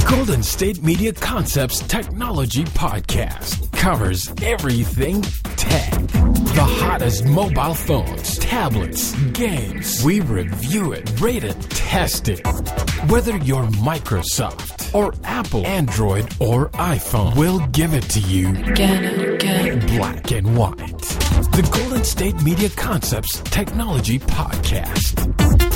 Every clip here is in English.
Golden State Media Concepts Technology Podcast covers everything tech. The hottest mobile phones, tablets, games. We review it, rate it, test it. Whether you're Microsoft or Apple, Android or iPhone, we'll give it to you again. Black and white. The Golden State Media Concepts Technology Podcast.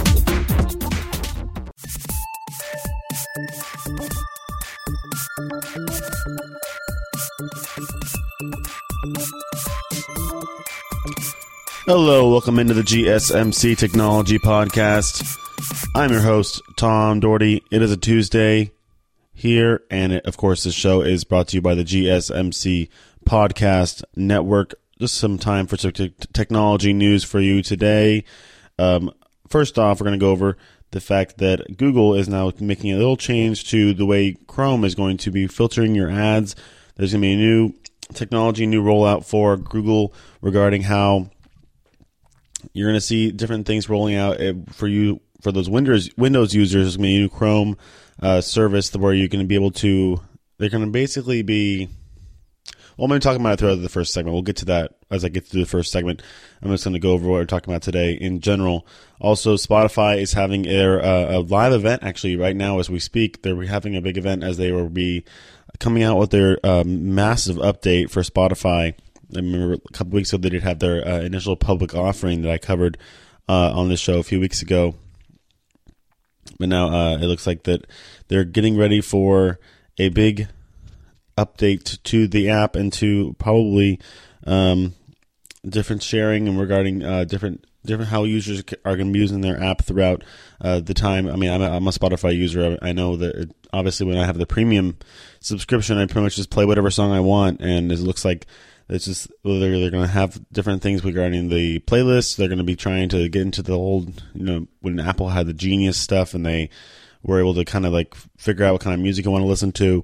Hello, welcome into the GSMC Technology Podcast. I'm your host, Tom Doherty. It is a Tuesday here, and of course, this show is brought to you by the GSMC Podcast Network. Just some time for some technology news for you today. First off, we're going to go over the fact that Google is now making a little change to the way Chrome is going to be filtering your ads. There's going to be a new technology, new rollout for Google regarding how you're going to see different things rolling out for you, for those Windows users. There's going to be a new Chrome service where you're going to be able to, they're going to basically be, well, I'm going to talk about it throughout the first segment. We'll get to that as I get through the first segment. I'm just going to go over what we're talking about today in general. Also, Spotify is having a live event, actually, right now as we speak. They're having a big event as they will be coming out with their massive update for Spotify. I remember a couple weeks ago they did have their initial public offering that I covered on this show a few weeks ago. But now it looks like that they're getting ready for a big update to the app and to probably different sharing and regarding different how users are going to be using their app throughout the time. I mean, I'm a Spotify user. I know that obviously when I have the premium subscription, I pretty much just play whatever song I want, and it looks like it's just they're going to have different things regarding the playlists. They're going to be trying to get into the old, when Apple had the Genius stuff and they were able to kind of like figure out what kind of music you want to listen to.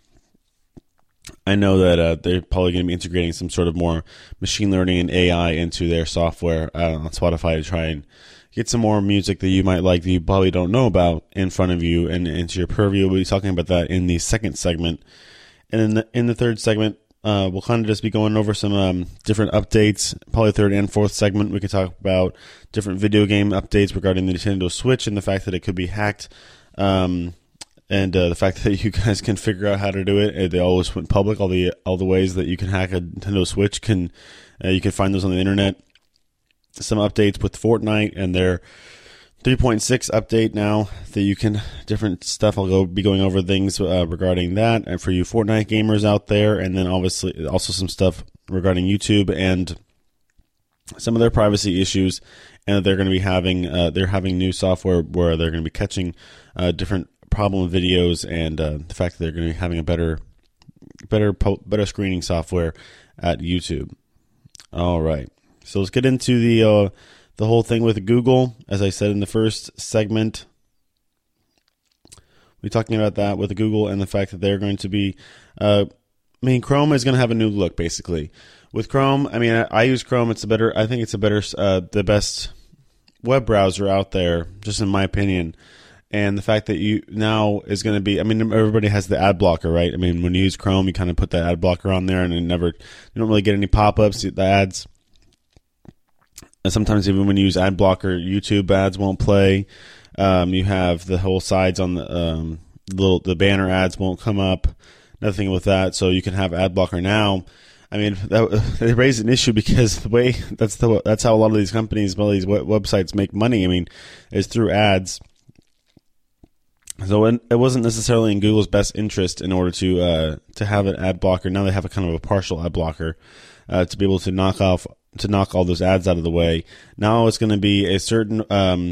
I know that they're probably going to be integrating some sort of more machine learning and AI into their software on Spotify to try and get some more music that you might like that you probably don't know about in front of you and into your purview. We'll be talking about that in the second segment. And in the third segment, we'll kind of just be going over some different updates. Probably third and fourth segment, we could talk about different video game updates regarding the Nintendo Switch and the fact that it could be hacked. And the fact that you guys can figure out how to do it. They always went public. All the ways that you can hack a Nintendo Switch you can find those on the internet. Some updates with Fortnite and their 3.6 update now that you can different stuff. I'll be going over things regarding that and for you Fortnite gamers out there, and then obviously also some stuff regarding YouTube and some of their privacy issues. And they're going to be having new software where they're going to be catching different problem videos, and the fact that they're going to be having a better screening software at YouTube. All right, so let's get into the whole thing with Google. As I said in the first segment, we're talking about that with Google and the fact that they're going to be. Chrome is going to have a new look, basically. With Chrome, I use Chrome. I think it's the best web browser out there, just in my opinion. And the fact that you now is going to be, everybody has the ad blocker, right? When you use Chrome, you kind of put that ad blocker on there, and you don't really get any pop-ups, the ads. And sometimes even when you use ad blocker, YouTube ads won't play. You have the whole sides on the banner ads won't come up. Nothing with that, so you can have ad blocker now. They raised an issue because the way that's how a lot of these companies, these websites make money. Is through ads. So it wasn't necessarily in Google's best interest in order to have an ad blocker. Now they have a kind of a partial ad blocker to be able to knock all those ads out of the way. Now it's going to be a certain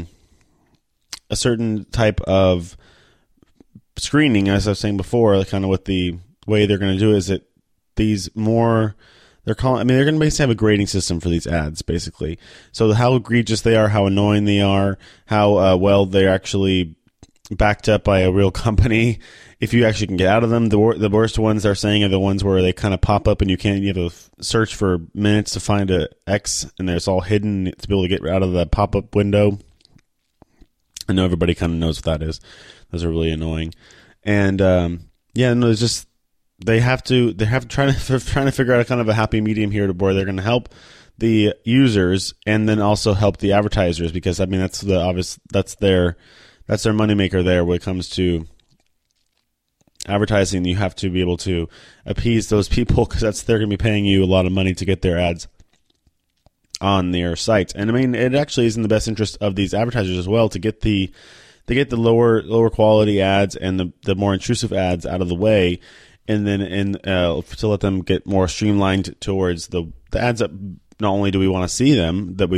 type of screening, as I was saying before. Kind of what the way they're going to do is that they're going to basically have a grading system for these ads, basically. So how egregious they are, how annoying they are, how well they're actually backed up by a real company. If you actually can get out of them, the worst ones they're saying are the ones where they kind of pop up and you have to search for minutes to find a X, and it's all hidden to be able to get out of the pop-up window. I know everybody kind of knows what that is. Those are really annoying. And yeah, no, it's just they're trying to figure out kind of a happy medium here to where they're going to help the users and then also help the advertisers, because I mean that's their moneymaker there when it comes to advertising. You have to be able to appease those people because they're going to be paying you a lot of money to get their ads on their sites. And I mean, it actually is in the best interest of these advertisers as well to get the lower quality ads and the more intrusive ads out of the way, and then to let them get more streamlined towards the ads that not only do we want to see them, that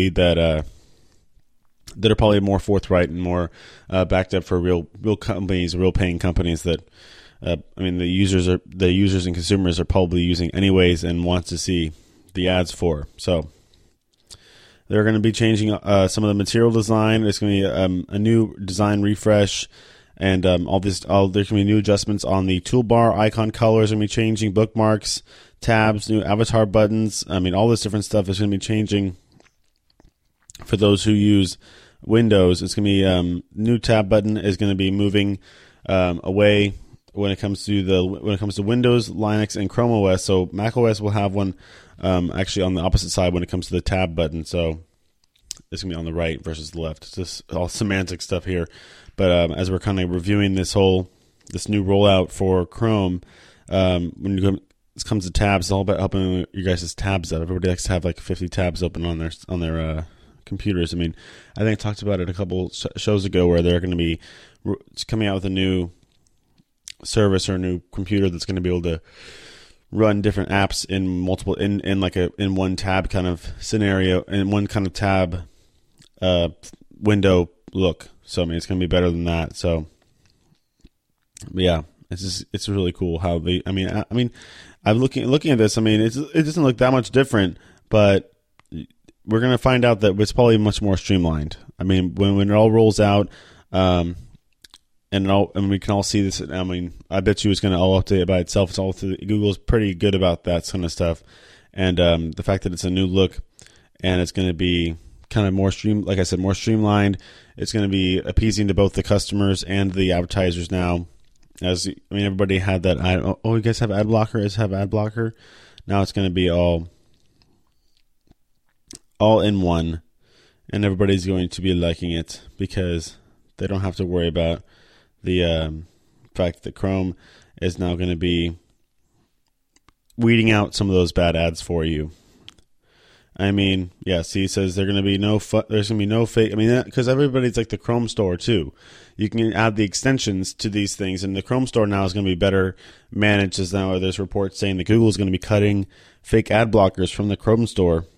are probably more forthright and more backed up for real companies, real paying companies that I mean the users and consumers are probably using anyways and want to see the ads for. So they're going to be changing some of the material design. There's going to be a new design refresh, and there's going to be new adjustments on the toolbar. Icon colors are going to be changing. Bookmarks, tabs, new avatar buttons. I mean, all this different stuff is going to be changing for those who use Windows. It's going to be new tab button is going to be moving away when it comes to Windows, Linux, and Chrome OS. So Mac OS will have one actually on the opposite side when it comes to the tab button. So it's going to be on the right versus the left. It's just all semantic stuff here. But as we're kind of reviewing this new rollout for Chrome, when it comes to tabs, it's all about helping you guys' tabs out. Everybody likes to have like 50 tabs open on their computers. I mean, I think I talked about it a couple shows ago where they're going to be coming out with a new service or a new computer that's going to be able to run different apps in one tab kind of scenario, in one kind of tab window look. So I mean, it's going to be better than that. So yeah, it's really cool how they. I mean, I'm looking at this. I mean, it doesn't look that much different, but we're going to find out that it's probably much more streamlined. I mean, when it all rolls out, and we can all see this. I mean, I bet you it's going to all update by itself. It's all through Google's pretty good about that kind of stuff, and the fact that it's a new look and it's going to be kind of more like I said, more streamlined. It's going to be appeasing to both the customers and the advertisers now. Everybody had that. You guys have ad blocker. Now it's going to be all in one, and everybody's going to be liking it because they don't have to worry about the fact that Chrome is now going to be weeding out some of those bad ads for you. I mean, yeah. See, it says there's going to be no fake. I mean, because everybody's like the Chrome store too. You can add the extensions to these things, and the Chrome store now is going to be better managed. As now there's reports saying that Google is going to be cutting fake ad blockers from the Chrome store.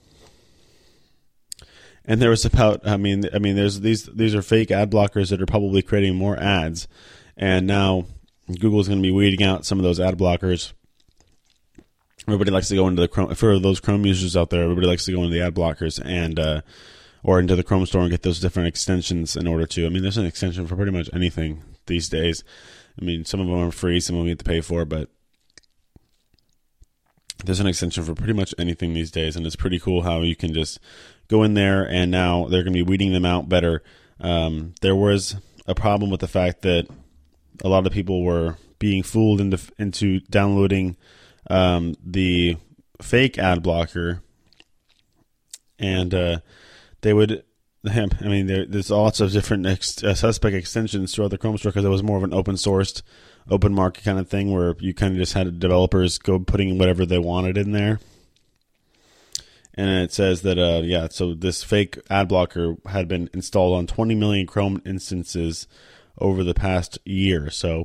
And there was there's these are fake ad blockers that are probably creating more ads, and now Google is going to be weeding out some of those ad blockers. Everybody likes to go into the Chrome. For those Chrome users out there, everybody likes to go into the ad blockers and or into the Chrome store and get those different extensions in order to. I mean, there's an extension for pretty much anything these days. I mean, some of them are free, some of them you have to pay for, but there's an extension for pretty much anything these days, and it's pretty cool how you can just go in there, and now they're going to be weeding them out better. There was a problem with the fact that a lot of people were being fooled into downloading the fake ad blocker, and they would. I mean, there's lots of different suspect extensions throughout the Chrome store because it was more of an open-sourced, open market kind of thing where you kind of just had developers go putting whatever they wanted in there. And it says that, so this fake ad blocker had been installed on 20 million Chrome instances over the past year. So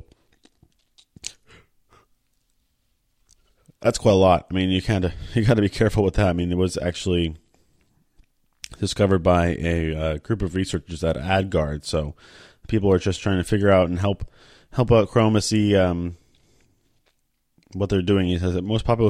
that's quite a lot. I mean, you got to be careful with that. I mean, it was actually discovered by a group of researchers at AdGuard. So people are just trying to figure out and help out Chrome to see what they're doing. He says that most popular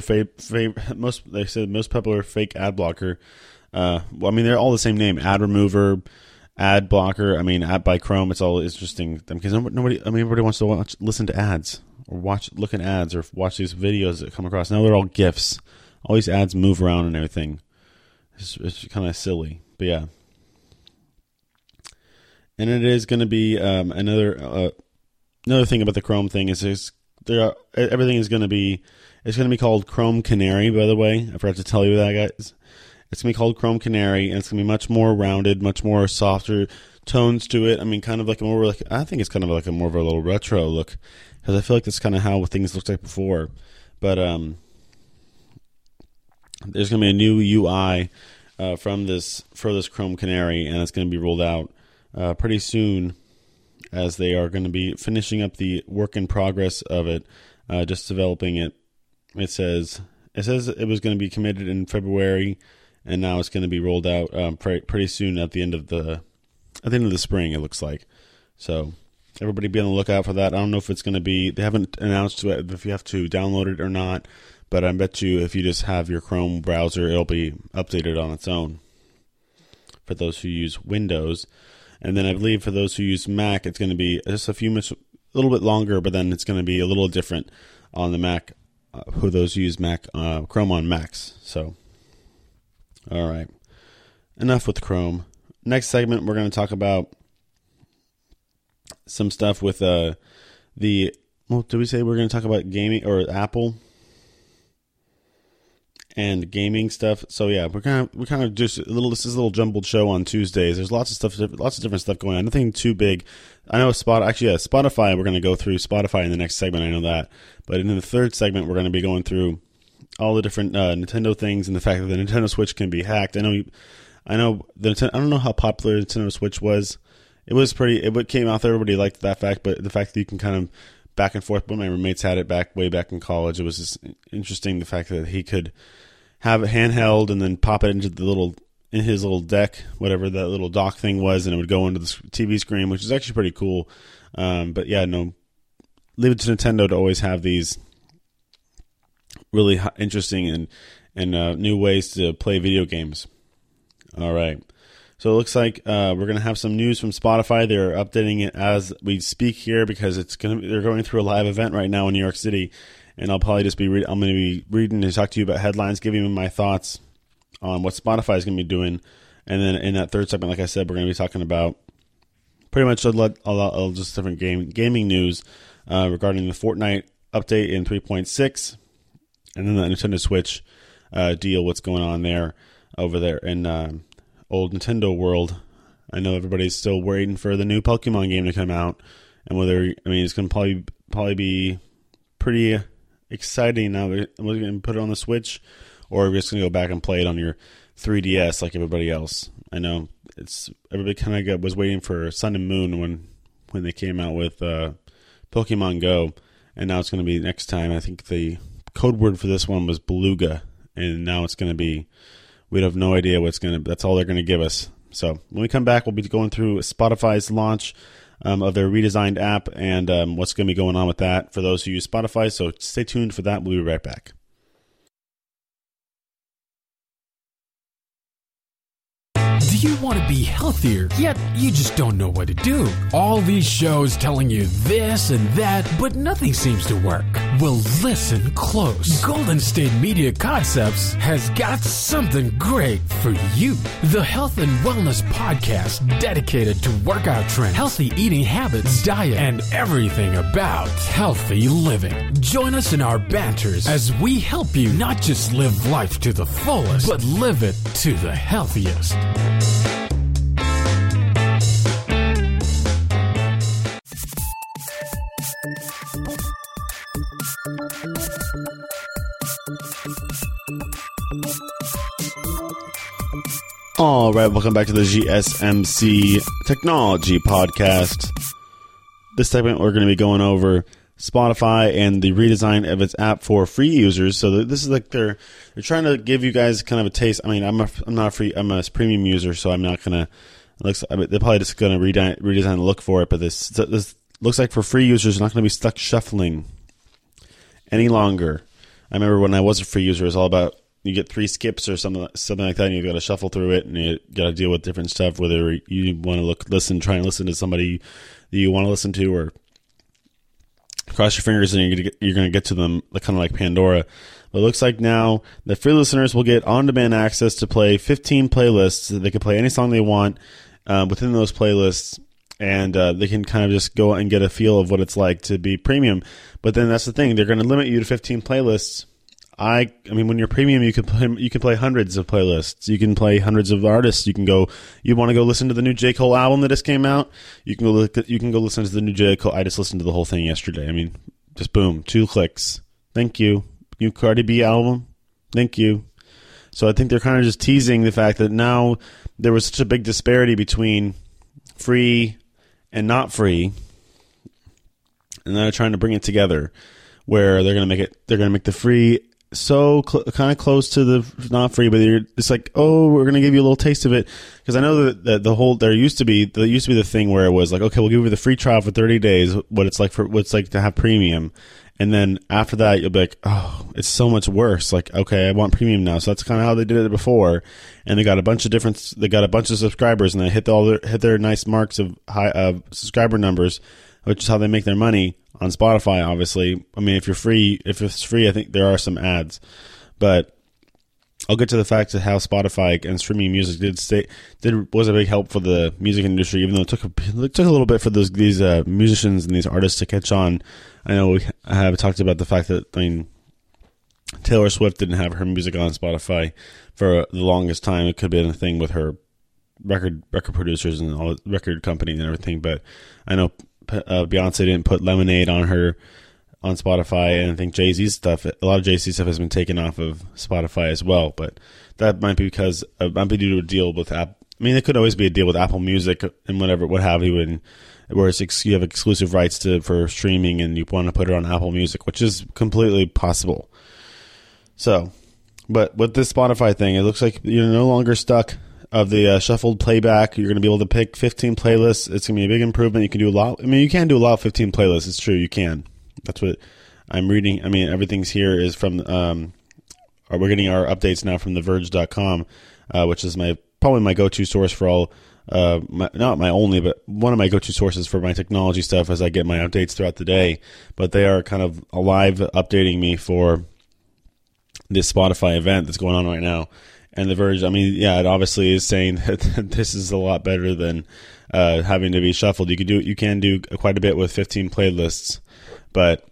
fake ad blocker. Well, I mean, they're all the same name: ad remover, ad blocker. I mean, ad by Chrome. It's all interesting because everybody wants to listen to ads or look at ads or watch these videos that come across. Now they're all GIFs. All these ads move around and everything. It's kind of silly, but yeah. And it is going to be another another thing about the Chrome thing is everything is going to be, it's going to be called Chrome Canary, by the way. I forgot to tell you that, guys. It's going to be called Chrome Canary, and it's going to be much more rounded, much more softer tones to it. I mean, kind of like more like, I think it's kind of like a more of a little retro look, because I feel like that's kind of how things looked like before. But there's going to be a new UI for this Chrome Canary, and it's going to be rolled out pretty soon, as they are going to be finishing up the work in progress of it, just developing it. It says it was going to be committed in February, and now it's going to be rolled out pretty soon at the end of the spring, it looks like. So everybody be on the lookout for that. I don't know if it's going to be, they haven't announced if you have to download it or not, but I bet you if you just have your Chrome browser, it'll be updated on its own for those who use Windows. And then I believe for those who use Mac, it's going to be just a little bit longer, but then it's going to be a little different on the Mac, who those who use Mac, Chrome on Macs. So, all right. Enough with Chrome. Next segment, we're going to talk about some stuff with did we say we're going to talk about gaming or Apple and gaming stuff? So yeah, we're kind of just this is a little jumbled show on Tuesdays. There's lots of different stuff going on. Nothing too big. I know Spotify. We're going to go through Spotify in the next segment. I know that, but in the third segment, we're going to be going through all the different Nintendo things and the fact that the Nintendo Switch can be hacked. I don't know how popular the Nintendo Switch was. It came out there. Everybody liked that fact, but the fact that you can kind of back and forth. But my roommates had it way back in college. It was just interesting, the fact that he could have it handheld and then pop it into his little deck, whatever that little dock thing was, and it would go into the TV screen, which is actually pretty cool. But yeah, no, leave it to Nintendo to always have these really interesting and new ways to play video games. All right. So it looks like we're going to have some news from Spotify. They're updating it as we speak here because they're going through a live event right now in New York City, and I'll probably just I'm going to be reading and talk to you about headlines, giving you my thoughts on what Spotify is going to be doing, and then in that third segment, like I said, we're going to be talking about pretty much a lot just different gaming news regarding the Fortnite update in 3.6, and then the Nintendo Switch deal. What's going on there over there in old Nintendo world. I know everybody's still waiting for the new Pokemon game to come out, and it's going to probably be pretty exciting now. We're going to put it on the Switch, or we're just going to go back and play it on your 3DS like everybody else. I know everybody kind of was waiting for Sun and Moon when they came out with Pokemon Go, and now it's going to be next time. I think the code word for this one was Beluga, and now it's going to be. We have no idea that's all they're going to give us. So when we come back, we'll be going through Spotify's launch of their redesigned app and what's going to be going on with that for those who use Spotify. So stay tuned for that. We'll be right back. Do you want to be healthier, yet you just don't know what to do? All these shows telling you this and that, but nothing seems to work. Well, listen close. Golden State Media Concepts has got something great for you. The Health and Wellness Podcast dedicated to workout trends, healthy eating habits, diet, and everything about healthy living. Join us in our banters as we help you not just live life to the fullest, but live it to the healthiest. All right, welcome back to the GSMC Technology Podcast. This segment, we're going to be going over Spotify and the redesign of its app for free users. So this is like they're trying to give you guys kind of a taste. I mean, I'm a premium user, so I'm not going to. They're probably just going to redesign the look for it. But this looks like for free users, you're not going to be stuck shuffling any longer. I remember when I was a free user, it was all about. You get 3 skips or something like that, and you've got to shuffle through it, and you got to deal with different stuff, whether you want to try and listen to somebody that you want to listen to, or cross your fingers and you're going to get to them, kind of like Pandora. But it looks like now the free listeners will get on-demand access to play 15 playlists. They can play any song they want within those playlists, and they can kind of just go and get a feel of what it's like to be premium. But then that's the thing; they're going to limit you to 15 playlists. I mean, when you're premium, you can play hundreds of playlists. You can play hundreds of artists. You want to go listen to the new J. Cole album that just came out. You can go listen to the new J. Cole. I just listened to the whole thing yesterday. I mean, just boom, 2 clicks. Thank you. New Cardi B album. Thank you. So I think they're kind of just teasing the fact that now there was such a big disparity between free and not free, and they're trying to bring it together, where they're going to make the free so kind of close to the not free, but it's like, oh, we're going to give you a little taste of it. Because I know that there used to be the thing where it was like, okay, we'll give you the free trial for 30 days, what it's like to have premium. And then after that, you'll be like, oh, it's so much worse. Like, okay, I want premium now. So that's kind of how they did it before. And they got a bunch of subscribers, and they hit their nice marks of high subscriber numbers, which is how they make their money on Spotify. Obviously, I mean, if it's free, I think there are some ads, but I'll get to the fact of how Spotify and streaming music was a big help for the music industry, even though it took a little bit for these musicians and these artists to catch on. I know I have talked about the fact that, I mean, Taylor Swift didn't have her music on Spotify for the longest time. It could have been a thing with her record producers and all record company and everything, but I know Beyonce didn't put Lemonade on Spotify, and I think a lot of Jay-Z stuff has been taken off of Spotify as well, but that might be due to a deal with Apple. I mean, it could always be a deal with Apple Music and what have you, and where you have exclusive rights for streaming, and you want to put it on Apple Music, which is completely possible. So, but with this Spotify thing, it looks like you're no longer stuck of the shuffled playback. You're going to be able to pick 15 playlists. It's going to be a big improvement. You can do a lot. I mean, you can do a lot of 15 playlists. It's true. You can. That's what I'm reading. I mean, everything's here is from, we're getting our updates now from TheVerge.com, which is probably my go-to source for all, not my only, but one of my go-to sources for my technology stuff as I get my updates throughout the day. But they are kind of alive updating me for this Spotify event that's going on right now. And The Verge, I mean, yeah, it obviously is saying that this is a lot better than having to be shuffled. You can do quite a bit with 15 playlists, but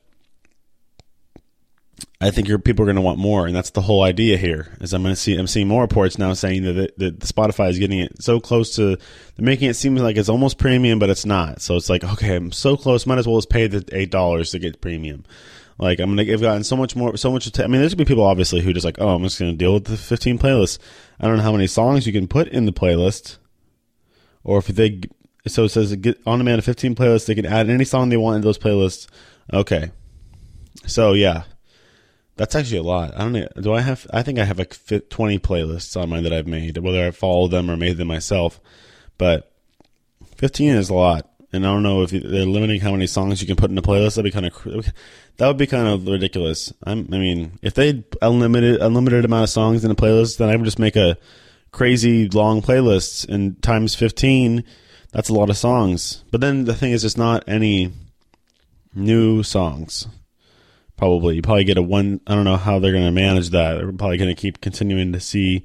I think people are going to want more, and that's the whole idea here. I'm seeing more reports now saying that the Spotify is getting it so close to making it seem like it's almost premium, but it's not. So it's like, okay, I'm so close, might as well just pay the $8 to get premium. Like, I've gotten so much more. I mean, there's going to be people, obviously, who just like, oh, I'm just going to deal with the 15 playlists. I don't know how many songs you can put in the playlist. Or so it says, get on demand of 15 playlists. They can add any song they want in those playlists. Okay. So, yeah. That's actually a lot. I don't know. I think I have like 20 playlists on mine that I've made, whether I followed them or made them myself. But 15 is a lot. And I don't know if they're limiting how many songs you can put in a playlist. That would be kind of ridiculous. I mean, if they unlimited amount of songs in a playlist, then I would just make a crazy long playlist. And times 15, that's a lot of songs. But then the thing is, it's not any new songs. Probably. You probably get I don't know how they're going to manage that. They're probably going to keep continuing to see.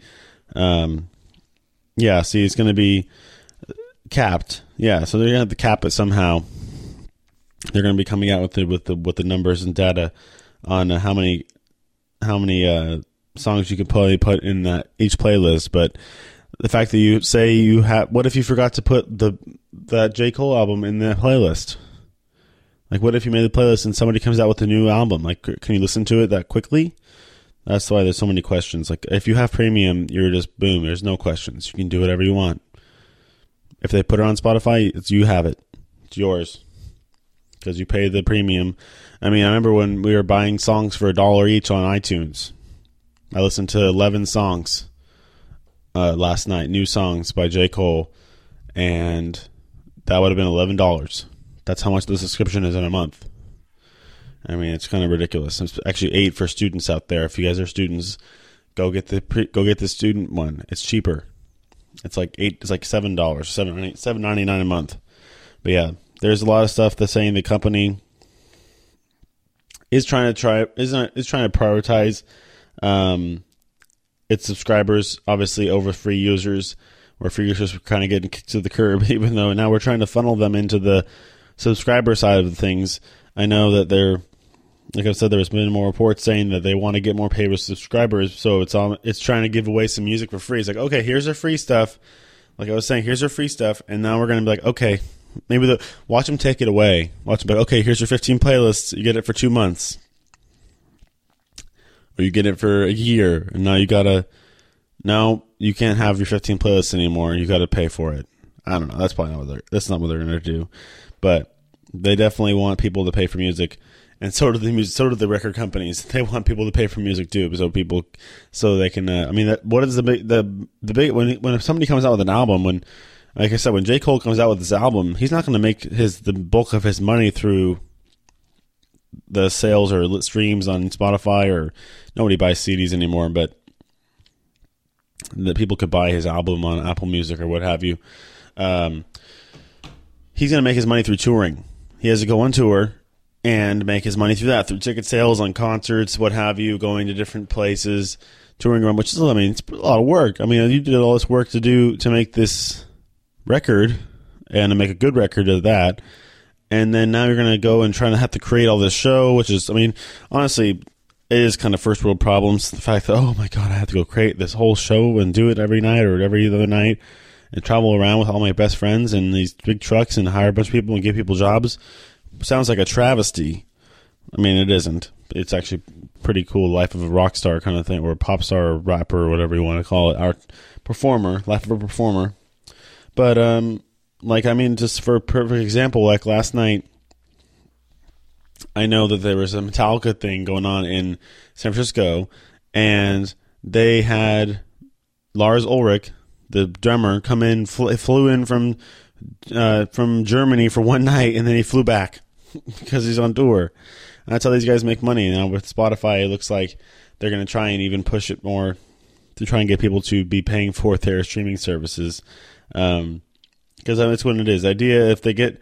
It's going to be capped. Yeah, so they're going to have to cap it somehow. They're going to be coming out with the numbers and data on how many songs you can probably put in each playlist. But the fact that you say you have, what if you forgot to put that J. Cole album in the playlist? Like, what if you made the playlist and somebody comes out with a new album? Like, can you listen to it that quickly? That's why there's so many questions. Like, if you have premium, you're just boom. There's no questions. You can do whatever you want. If they put it on Spotify, you have it. It's yours because you pay the premium. I mean, I remember when we were buying songs for $1 each on iTunes. I listened to 11 songs last night, new songs by J. Cole, and that would have been $11. That's how much the subscription is in a month. I mean, it's kind of ridiculous. It's actually $8 for students out there. If you guys are students, go get the student one. It's cheaper. It's like $8. It's like $7, $7.99 a month. But yeah, there's a lot of stuff that's saying the company is trying to prioritize its subscribers, obviously, over free users, where free users were kind of getting kicked to the curb, even though now we're trying to funnel them into the subscriber side of things. I know that they're, like I said, there's been more reports saying that they want to get more paid subscribers, so it's trying to give away some music for free. It's like, okay, here's our free stuff. Like I was saying, here's our free stuff, and now we're going to be like, okay, maybe watch them take it away. Watch them be like, okay, here's your 15 playlists. You get it for 2 months. Or you get it for a year, and now you can't have your 15 playlists anymore. You got to pay for it. I don't know. That's probably not what they're going to do. But they definitely want people to pay for music, and so do the record companies. They want people to pay for music too, so they can. What is the big when somebody comes out with an album? Like I said, when J. Cole comes out with this album, he's not going to make the bulk of his money through the sales or streams on Spotify, or nobody buys CDs anymore, but that people could buy his album on Apple Music or what have you. He's going to make his money through touring. He has to go on tour and make his money through that, through ticket sales, on concerts, what have you, going to different places, touring around, which is, it's a lot of work. You did all this work to make this record and to make a good record of that. And then now you're going to go and try to have to create all this show, which is, honestly, it is kind of first world problems. The fact that, oh my God, I have to go create this whole show and do it every night or every other night and travel around with all my best friends in these big trucks and hire a bunch of people and give people jobs. Sounds like a travesty. It isn't. It's actually pretty cool. Life of a rock star kind of thing, or a pop star or rapper or whatever you want to call it. Our performer, life of a performer. But, just for a perfect example, like last night, I know that there was a Metallica thing going on in San Francisco, and they had Lars Ulrich, the drummer, come in, flew in from Germany for one night, and then he flew back because he's on tour. And that's how these guys make money. Now with Spotify, it looks like they're going to try and even push it more to try and get people to be paying for their streaming services. Because that's what it is. The idea, if they get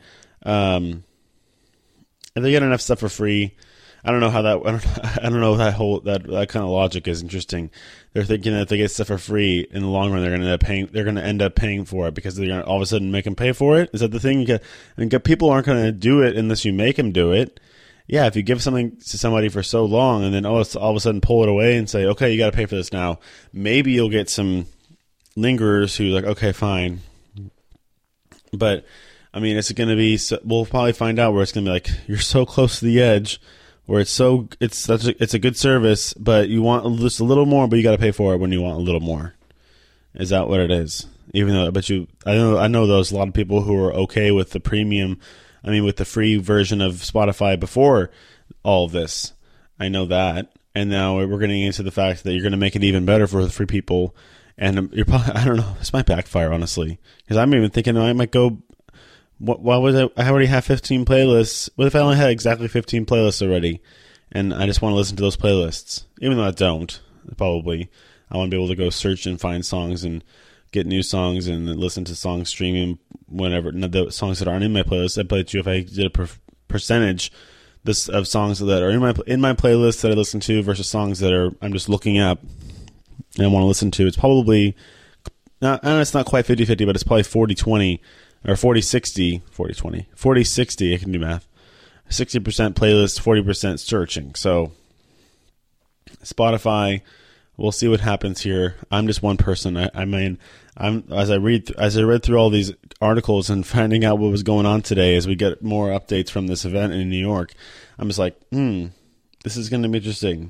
enough stuff for free, I don't know how that. I don't know that kind of logic is interesting. They're thinking that if they get stuff for free, in the long run, they're going to end up paying for it because they're going to all of a sudden make them pay for it. Is that the thing? People aren't going to do it unless you make them do it. Yeah, if you give something to somebody for so long and then all of a sudden pull it away and say, okay, you got to pay for this now, maybe you'll get some lingerers who like, okay, fine. But it's going to be. We'll probably find out where it's going to be like you're so close to the edge, where it's a good service, but you want just a little more, but you got to pay for it when you want a little more. Is that what it is? Even though I know there's a lot of people who are okay with the premium. With the free version of Spotify before all of this. I know that, and now we're getting into the fact that you're going to make it even better for the free people. And you're probably, I don't know, this might backfire, honestly. Because I'm even thinking I might go, why was I already have 15 playlists. What if I only had exactly 15 playlists already? And I just want to listen to those playlists. Even though I don't, probably. I want to be able to go search and find songs and get new songs and listen to songs streaming whenever. The songs that aren't in my playlist, I bet you if I did a percentage of songs that are in my playlist that I listen to versus songs that I'm just looking up and I want to listen to, it's probably not, and it's not quite 50-50, but it's probably 40-20 or 40-60, 40-20, 40-60, I can do math. 60% playlist, 40% searching. So Spotify, we'll see what happens here. I'm just one person. As I read through all these articles and finding out what was going on today, as we get more updates from this event in New York, I'm just like, this is going to be interesting.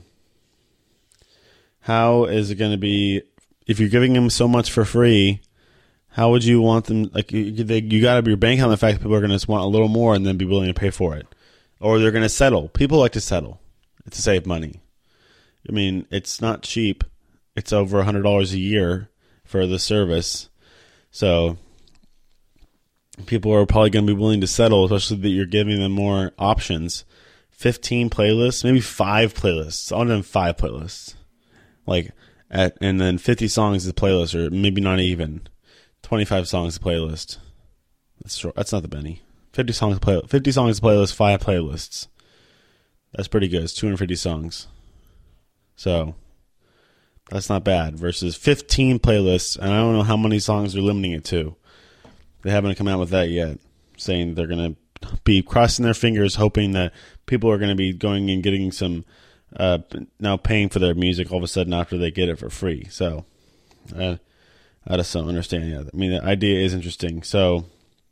How is it going to be if you're giving them so much for free? How would you want them? Like you got to be banking on the fact that people are going to just want a little more and then be willing to pay for it, or they're going to settle. People like to settle to save money. It's not cheap. It's over $100 a year for the service. So people are probably going to be willing to settle, especially that you're giving them more options. 15 playlists, maybe 5 playlists. I want them 5 playlists. And then 50 songs is a playlist, or maybe not even. 25 songs a playlist. That's short. That's not the Benny. 50 songs a playlist, 5 playlists. That's pretty good. It's 250 songs. So That's not bad. Versus 15 playlists, and I don't know how many songs they're limiting it to. They haven't come out with that yet, saying they're going to be crossing their fingers, hoping that people are going to be going and getting some, now paying for their music all of a sudden after they get it for free. So, I just don't understand yet. I mean, the idea is interesting. So,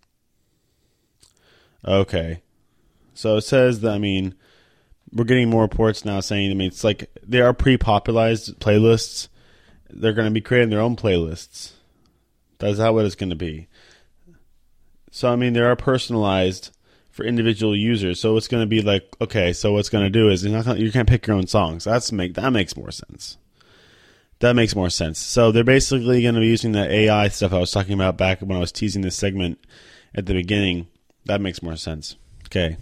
okay. So it says that, I mean, we're getting more reports now saying, I mean, it's like they are pre-popularized playlists. They're going to be creating their own playlists. That's how what it's going to be. So, I mean, they are personalized for individual users. So it's going to be like, okay, so what's going to do is you can't pick your own songs. That makes more sense. That makes more sense. So they're basically going to be using the AI stuff I was talking about back when I was teasing this segment at the beginning. That makes more sense. Okay.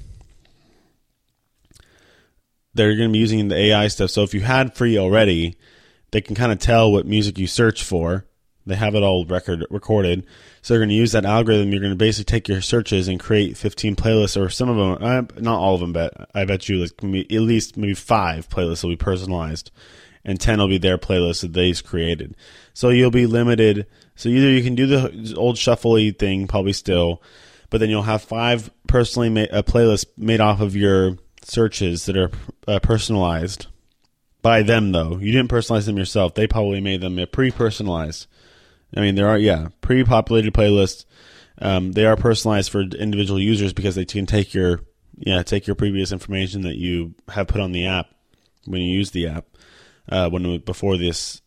They're going to be using the AI stuff. So if you had free already, they can kind of tell what music you search for. They have it all recorded. So they're going to use that algorithm. You're going to basically take your searches and create 15 playlists, or some of them, not all of them, but I bet you like at least maybe 5 playlists will be personalized, and 10 will be their playlists that they've created. So you'll be limited. So either you can do the old shuffle-y thing, probably still, but then you'll have 5 personally playlists made off of your searches that are personalized by them, though. You didn't personalize them yourself. They probably made them pre-personalized. I mean, there are, pre-populated playlists. They are personalized for individual users because they can take your previous information that you have put on the app when you use the app before this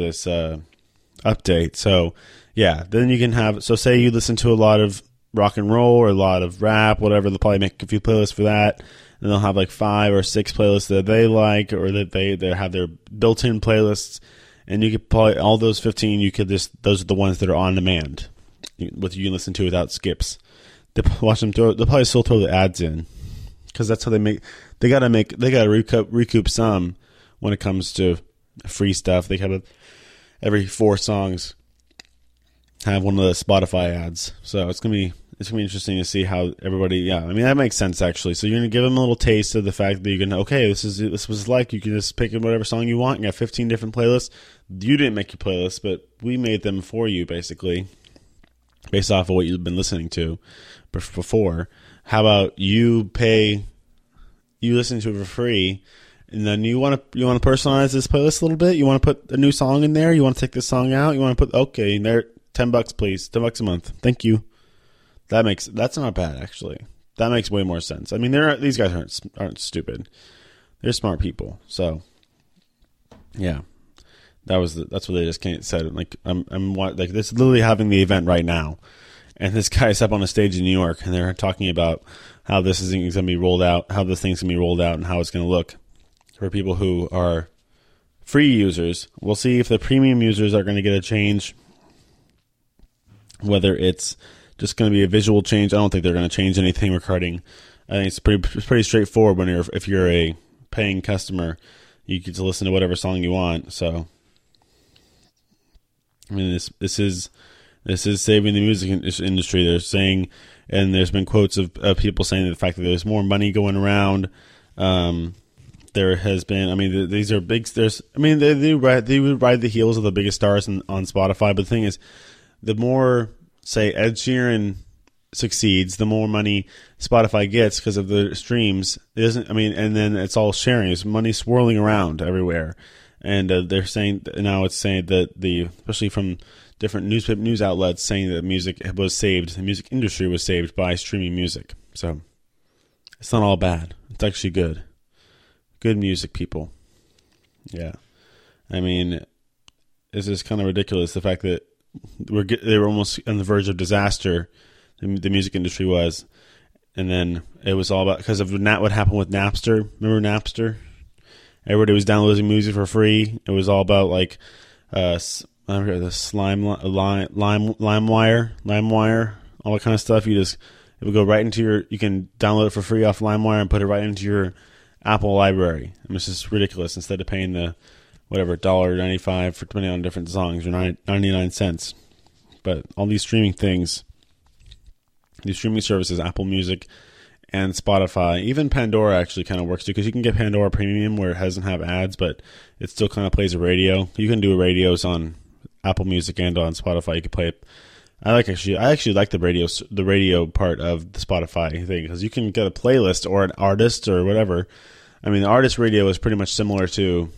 update. So, then you can have. So, say you listen to a lot of rock and roll or a lot of rap, whatever. They'll probably make a few playlists for that. And they'll have like 5 or 6 playlists that they like, or that they have their built-in playlists. And you could probably, all those 15, those are the ones that are on demand, you can listen to without skips. They'll probably still throw the ads in, because that's how they gotta recoup some when it comes to free stuff. They have every 4 songs have one of the Spotify ads. So it's gonna be interesting to see how everybody. I mean, that makes sense actually. So you're gonna give them a little taste of the fact that you're gonna, okay, this was like, you can just pick whatever song you want. You got 15 different playlists. You didn't make your playlists, but we made them for you, basically, based off of what you've been listening to before. How about you listen to it for free, and then you want to personalize this playlist a little bit. You want to put a new song in there. You want to take this song out. You want to put, okay, in there, $10 please, $10 a month. Thank you. That's not bad actually. That makes way more sense. I mean, these guys aren't stupid. They're smart people. So, yeah, that's what they just said. Like I'm like, this is literally having the event right now, and this guy's up on a stage in New York, and they're talking about how this is going to be rolled out, how this thing's going to be rolled out, and how it's going to look for people who are free users. We'll see if the premium users are going to get a change, whether it's just going to be a visual change. I don't think they're going to change anything regarding. I think it's pretty straightforward if you're a paying customer, you get to listen to whatever song you want. So, I mean, this is saving the music industry. They're saying, and there's been quotes of people saying the fact that there's more money going around. There has been. I mean, these are big. They would ride the heels of the biggest stars on Spotify. But the thing is, the more, say, Ed Sheeran succeeds, the more money Spotify gets because of the streams. It doesn't. I mean, and then it's all sharing. There's money swirling around everywhere, and they're saying now it's saying that especially from different news outlets saying that music was saved. The music industry was saved by streaming music. So it's not all bad. It's actually good. Good music, people. Yeah, I mean, this is kind of ridiculous. The fact that they were almost on the verge of disaster. The music industry was, and then it was all about because of what happened with Napster. Remember Napster? Everybody was downloading music for free. It was all about like, I remember the LimeWire, all that kind of stuff. It would go right into you can download it for free off LimeWire and put it right into your Apple library. I mean, it's just ridiculous. Instead of paying the whatever $1.95 for 20 on different songs or 99 cents. But all these streaming things, these streaming services, Apple Music and Spotify. Even Pandora actually kind of works too, because you can get Pandora Premium where it doesn't have ads, but it still kind of plays a radio. You can do radios on Apple Music and on Spotify. You can play it. I actually like the radio part of the Spotify thing, because you can get a playlist or an artist or whatever. I mean, the artist radio is pretty much similar to.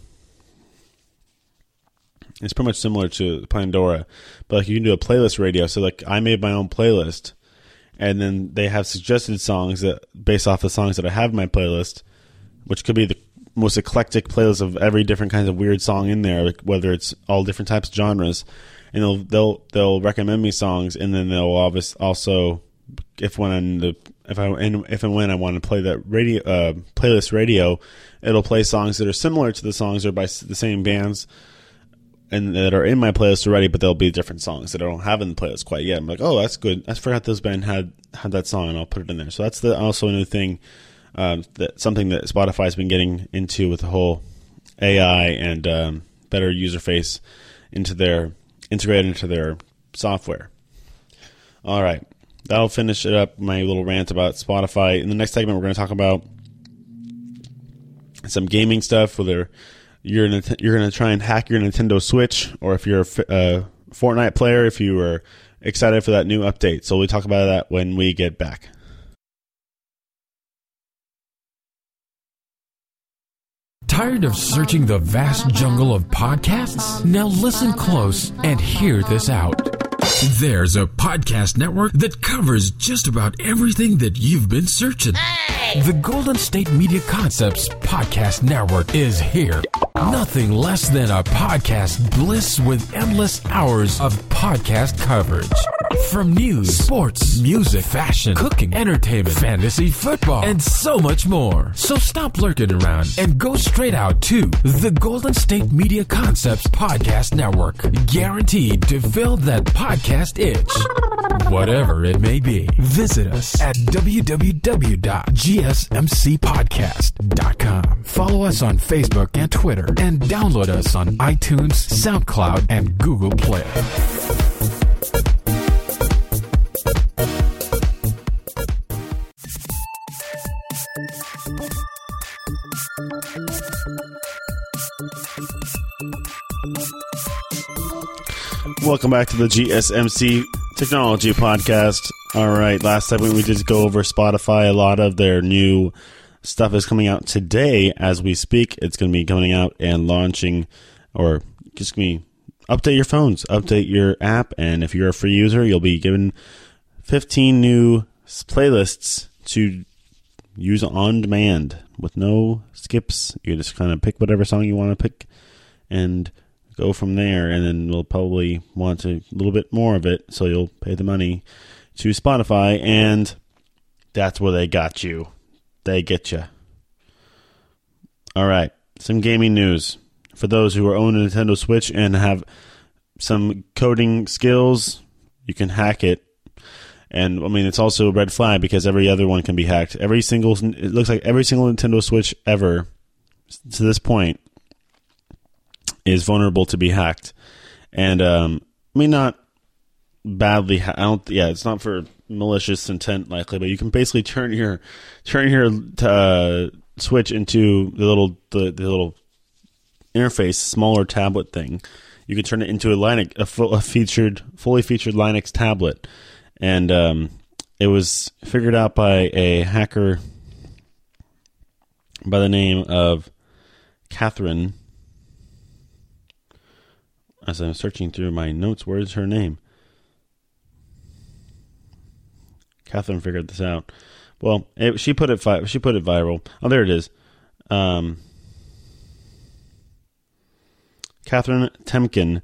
It's pretty much similar to Pandora, but like you can do a playlist radio. So like I made my own playlist, and then they have suggested songs that based off the songs that I have in my playlist, which could be the most eclectic playlist of every different kinds of weird song in there, like whether it's all different types of genres, and they'll recommend me songs, and then they'll also if and when I want to play that radio playlist radio, it'll play songs that are similar to the songs or by the same bands and that are in my playlist already, but they'll be different songs that I don't have in the playlist quite yet. I'm like, oh, that's good. I forgot this band had that song, and I'll put it in there. So that's also a new thing, something that Spotify's been getting into with the whole AI and better user face integrated into their software. All right, that'll finish it up. My little rant about Spotify. In the next segment, we're going to talk about some gaming stuff, whether you're going to try and hack your Nintendo Switch, or if you're a Fortnite player, if you were excited for that new update. So we'll talk about that when we get back. Tired of searching the vast jungle of podcasts? Now listen close and hear this out. There's a podcast network that covers just about everything that you've been searching. Hey! The Golden State Media Concepts Podcast Network is here. Nothing less than a podcast bliss with endless hours of podcast coverage. From news, sports, music, fashion, cooking, entertainment, fantasy, football, and so much more. So stop lurking around and go straight out to the Golden State Media Concepts Podcast Network. Guaranteed to fill that podcast itch. Whatever it may be. Visit us at www.gsmcpodcast.com. Follow us on Facebook and Twitter, and download us on iTunes, SoundCloud, and Google Play. Welcome back to the GSMC Technology Podcast. All right, last segment we did go over Spotify. A lot of their new stuff is coming out today as we speak. It's going to be coming out and launching, or just going to be update your phones, update your app, and if you're a free user, you'll be given 15 new playlists to use on demand with no skips. You just kind of pick whatever song you want to pick and go from there, and then we'll probably want a little bit more of it, so you'll pay the money to Spotify, and that's where they got you. They get you. All right, some gaming news. For those who own a Nintendo Switch and have some coding skills, you can hack it. And, I mean, it's also a red flag because every other one can be hacked. It looks like every single Nintendo Switch ever, to this point, is vulnerable to be hacked. And, I mean, not badly. It's not for malicious intent likely, but you can basically turn your Switch into the little interface, smaller tablet thing. You can turn it into a fully featured Linux tablet, and it was figured out by a hacker by the name of Catherine. As I'm searching through my notes, where is her name? Catherine figured this out. Well, she put it viral. Oh, there it is. Catherine Temkin.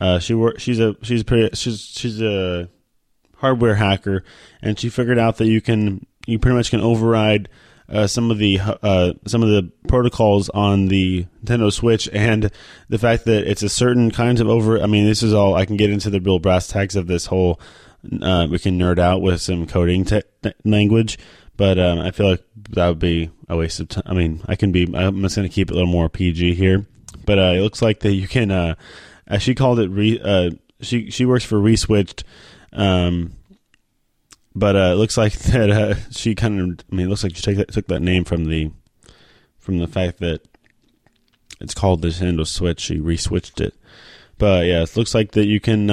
She's a hardware hacker, and she figured out that you pretty much can override some of the protocols on the Nintendo Switch, and the fact that it's a certain kinds of this is all I can get into the real brass tacks of this whole. We can nerd out with some coding language, but I feel like that would be a waste of time. I mean, I'm just going to keep it a little more PG here, but it looks like that you can. She called it. She works for Reswitched But it looks like that she kind of, I mean, it looks like she took that name from the fact that it's called the Nintendo Switch. She re-switched it. But yeah, it looks like that you can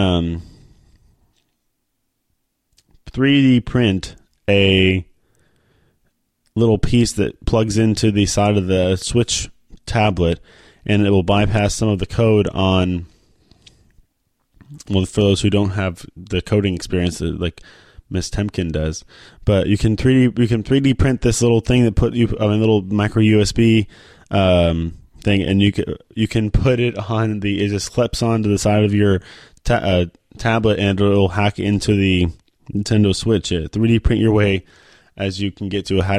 3D print a little piece that plugs into the side of the Switch tablet, and it will bypass some of the code on, well, for those who don't have the coding experience like Miss Temkin does. But you can 3D print this little thing that put you a little micro USB thing, and you can put it on it just clips onto the side of your tablet, and it'll hack into the Nintendo Switch. 3D print your way as you can get to a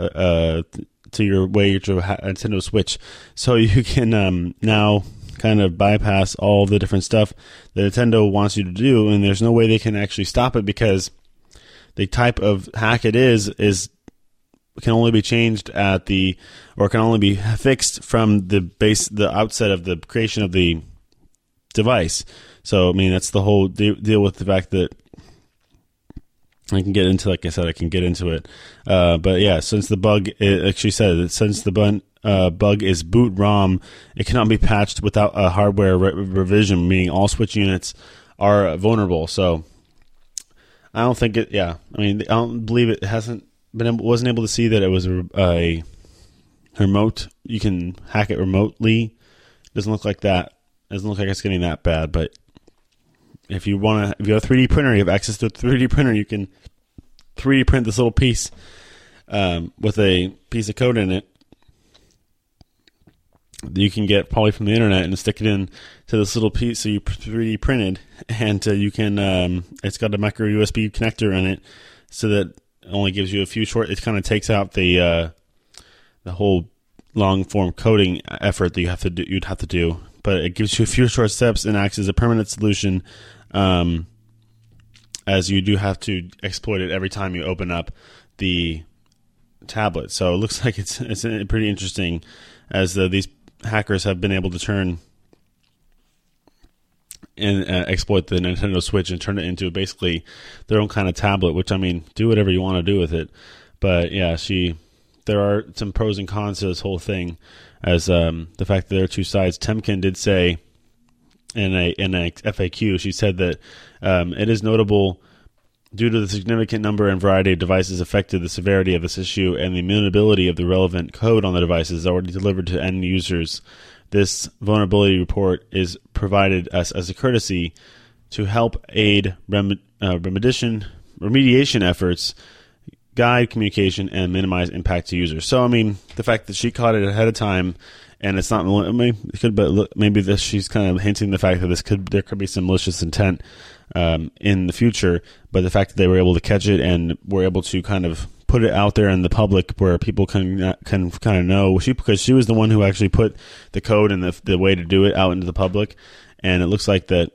Nintendo Switch, so you can now kind of bypass all the different stuff that Nintendo wants you to do, and there's no way they can actually stop it, because the type of hack it is can only be changed or can only be fixed from the outset of the creation of the device. So, I mean, that's the whole deal with the fact that I can get into, like I said, it. But yeah, since the bug, it actually said that since the bug is boot ROM, it cannot be patched without a hardware revision, meaning all Switch units are vulnerable. So I don't think it, yeah. I mean, I don't believe it wasn't able to see that it was a remote. You can hack it remotely. Doesn't look like that. Doesn't look like it's getting that bad, but if you have a 3D printer, you have access to a 3D printer, you can 3D print this little piece with a piece of code in it that you can get probably from the internet and stick it in to this little piece so you 3D printed, and you can it's got a micro USB connector in it, so that it only gives you a few short, it kind of takes out the whole long form coding effort that you'd have to do, but it gives you a few short steps and acts as a permanent solution, as you do have to exploit it every time you open up the tablet. So it looks like it's pretty interesting, as these hackers have been able to turn and exploit the Nintendo Switch and turn it into basically their own kind of tablet, which, I mean, do whatever you want to do with it. But yeah, there are some pros and cons to this whole thing, as the fact that there are two sides. Temkin did say in a FAQ, she said that it is notable, due to the significant number and variety of devices affected, the severity of this issue and the immutability of the relevant code on the devices already delivered to end users. This vulnerability report is provided as a courtesy to help aid remediation efforts, guide communication, and minimize impact to users. So, I mean, the fact that she caught it ahead of time, and it's not, maybe she's kind of hinting the fact that there could be some malicious intent in the future, but the fact that they were able to catch it and were able to kind of put it out there in the public where people can kind of know, because she was the one who actually put the code and the way to do it out into the public, and it looks like that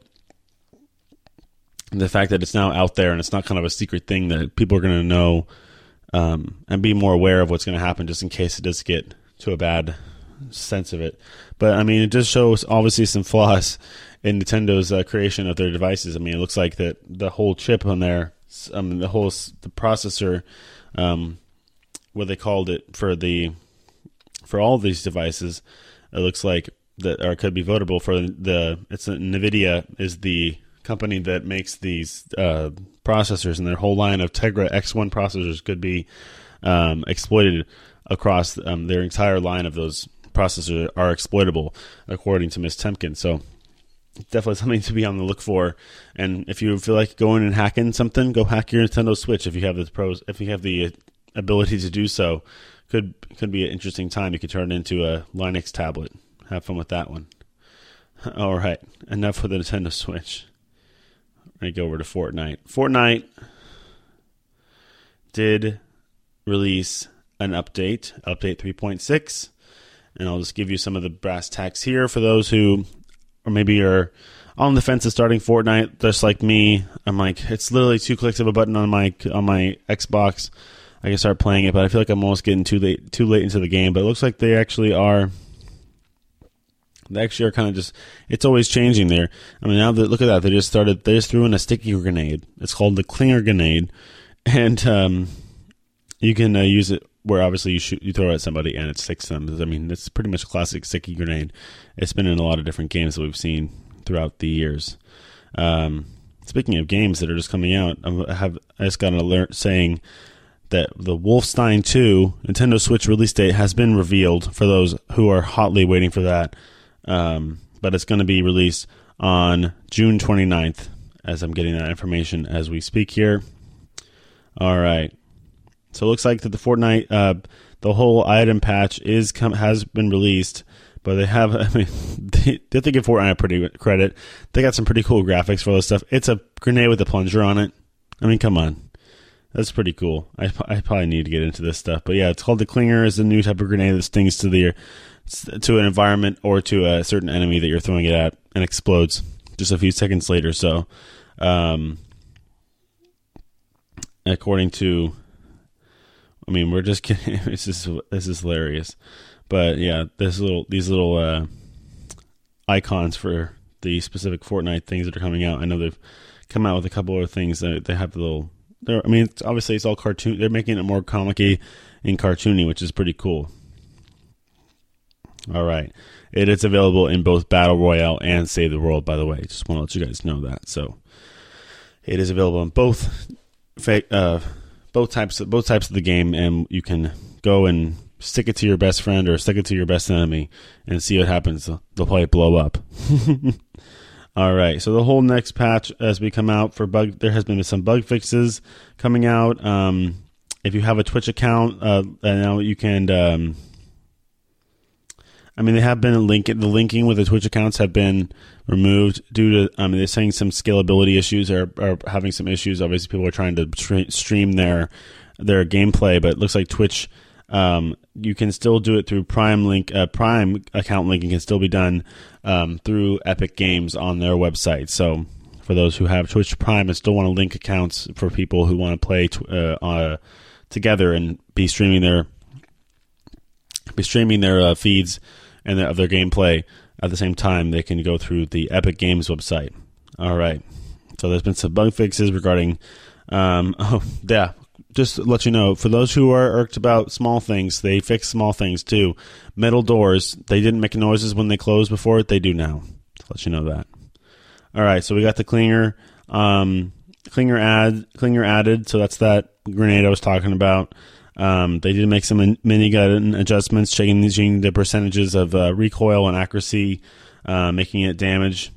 the fact that it's now out there and it's not kind of a secret thing that people are going to know and be more aware of what's going to happen, just in case it does get to a bad sense of it. But I mean, it does show obviously some flaws in Nintendo's creation of their devices. I mean, it looks like that the whole chip on there, the processor, what they called it for all of these devices, it looks like that, or could be votable for NVIDIA is the company that makes these processors, and their whole line of Tegra X1 processors could be exploited across their entire line of those processors are exploitable, according to Ms. Temkin. So definitely something to be on the look for. And if you feel like going and hacking something, go hack your Nintendo Switch if you have the ability to do so. Could be an interesting time. You could turn it into a Linux tablet. Have fun with that one. All right, enough for the Nintendo Switch. Let me go over to Fortnite. Fortnite did release an update 3.6, and I'll just give you some of the brass tacks here for those who or maybe are on the fence of starting Fortnite, just like me. I'm like, it's literally 2 clicks of a button on my Xbox. I can start playing it, but I feel like I'm almost getting too late into the game. But it looks like they actually are kind of just, it's always changing there. I mean, now that, look at that, they just threw in a sticky grenade. It's called the Clinger Grenade, And you can use it where obviously you throw it at somebody and it sticks them. I mean, it's pretty much a classic sticky grenade. It's been in a lot of different games that we've seen throughout the years. Speaking of games that are just coming out, I just got an alert saying that the Wolfenstein 2 Nintendo Switch release date has been revealed for those who are hotly waiting for that. But it's going to be released on June 29th, as I'm getting that information as we speak here. All right. So it looks like that the Fortnite, the whole item patch has been released, but they have, they give Fortnite a pretty good credit. They got some pretty cool graphics for all this stuff. It's a grenade with a plunger on it. I mean, come on. That's pretty cool. I probably need to get into this stuff. But yeah, it's called the Clinger. It's a new type of grenade that stings to an environment or to a certain enemy that you're throwing it at and explodes just a few seconds later. So, according to, I mean, we're just kidding. This is hilarious. But yeah, these little icons for the specific Fortnite things that are coming out. I know they've come out with a couple of things that they have the little. I mean, obviously it's all cartoon. They're making it more comic-y and cartoony, which is pretty cool. All right, it is available in both Battle Royale and Save the World. By the way, just want to let you guys know that. So it is available in both types of the game, and you can go and stick it to your best friend or stick it to your best enemy and see what happens. They'll probably blow up. All right, so the whole next patch as we come out for there has been some bug fixes coming out. If you have a Twitch account, now you can. I mean, they have been the linking with the Twitch accounts have been removed due to. They're saying some scalability issues are having some issues. Obviously, people are trying to stream their gameplay, but it looks like Twitch. You can still do it through Prime account linking can still be done through Epic Games on their website. So for those who have Twitch Prime and still want to link accounts for people who want to play together and be streaming their feeds and of their gameplay at the same time, they can go through the Epic Games website. All right. So there's been some bug fixes regarding. Just to let you know, for those who are irked about small things, they fix small things too. Metal doors, they didn't make noises when they closed before. They do now. To let you know that. All right, so we got the Clinger. Clinger added, so that's that grenade I was talking about. They did make some minigun adjustments, changing the percentages of recoil and accuracy, making the damage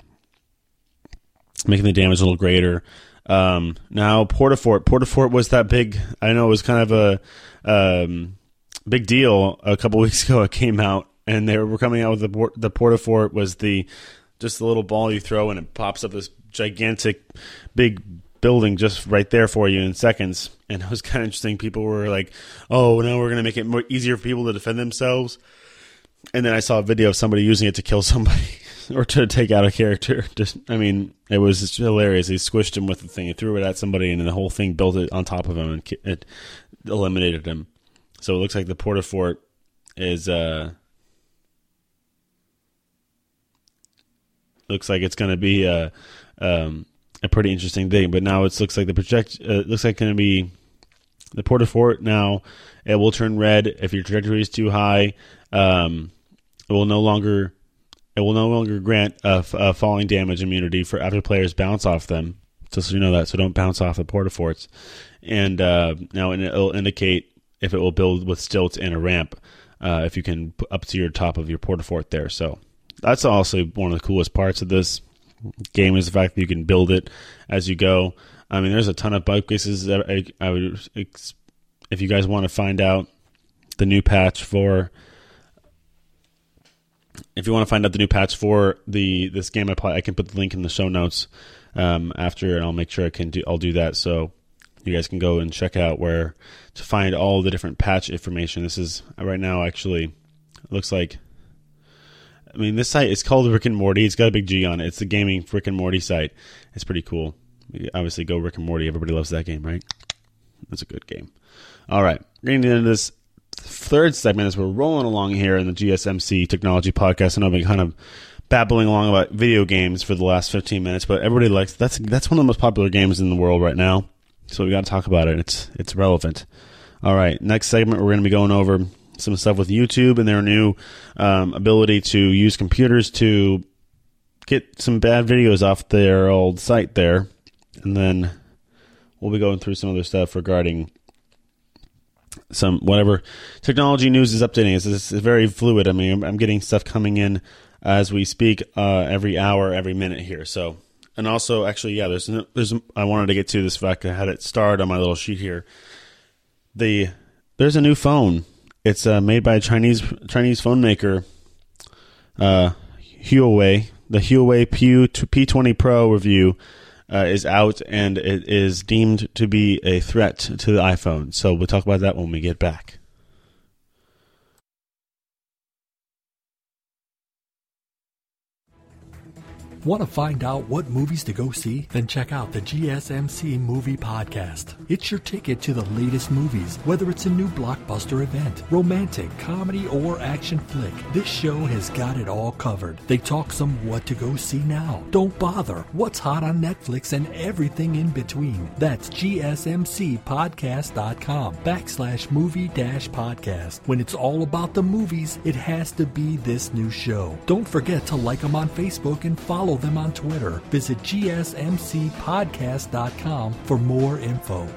a little greater. Now Port-a-Fort was that big. I know it was kind of a big deal a couple weeks ago. It came out, and they were coming out with the Port-a-Fort was just the little ball you throw, and it pops up this gigantic big building just right there for you in seconds. And it was kind of interesting. People were like, "Oh, now we're going to make it more easier for people to defend themselves." And then I saw a video of somebody using it to kill somebody. Or to take out a character. It was just hilarious. He squished him with the thing. He threw it at somebody, and then the whole thing built it on top of him, and it eliminated him. So it looks like the Port-a-Fort is looks like it's going to be a pretty interesting thing. But now it looks like looks like going to be the Port-a-Fort. Now it will turn red if your trajectory is too high. It will no longer grant falling damage immunity for after players bounce off them. Just so you know that, so don't bounce off the Port-a-Forts. And now it'll indicate if it will build with stilts and a ramp if you can put up to your top of your Port-a-Fort there. So that's also one of the coolest parts of this game is the fact that you can build it as you go. I mean, there's a ton of bug fixes. I would, if you guys want to find out the new patch for. If you want to find out the new patch for this game, I can put the link in the show notes after, and I'll make sure I'll do that so you guys can go and check out where to find all the different patch information. This is right now actually it looks like. I mean, this site is called Rick and Morty. It's got a big G on it. It's the gaming Rick and Morty site. It's pretty cool. Obviously, go Rick and Morty. Everybody loves that game, right? That's a good game. All right, getting into this third segment as we're rolling along here in the GSMC Technology Podcast. I know I've been kind of babbling along about video games for the last 15 minutes, but everybody likes that's one of the most popular games in the world right now. So we got to talk about it. It's relevant. All right, next segment, we're going to be going over some stuff with YouTube and their new ability to use computers to get some bad videos off their old site there. And then we'll be going through some other stuff regarding some whatever technology news is updating. It's very fluid. I mean, I'm getting stuff coming in as we speak every hour, every minute here. So, and also, actually, yeah, there's I wanted to get to this fact. I had it starred on my little sheet here. There's a new phone. It's made by a Chinese phone maker, Huawei. The Huawei P20 Pro review is out, and it is deemed to be a threat to the iPhone. So we'll talk about that when we get back. Want to find out what movies to go see? Then check out the GSMC Movie Podcast. It's your ticket to the latest movies, whether it's a new blockbuster event, romantic, comedy, or action flick. This show has got it all covered. They talk some what to go see now. Don't bother. What's hot on Netflix and everything in between. That's gsmcpodcast.com/movie-podcast. When it's all about the movies, it has to be this new show. Don't forget to like them on Facebook and follow them on Twitter. Visit gsmcpodcast.com for more info.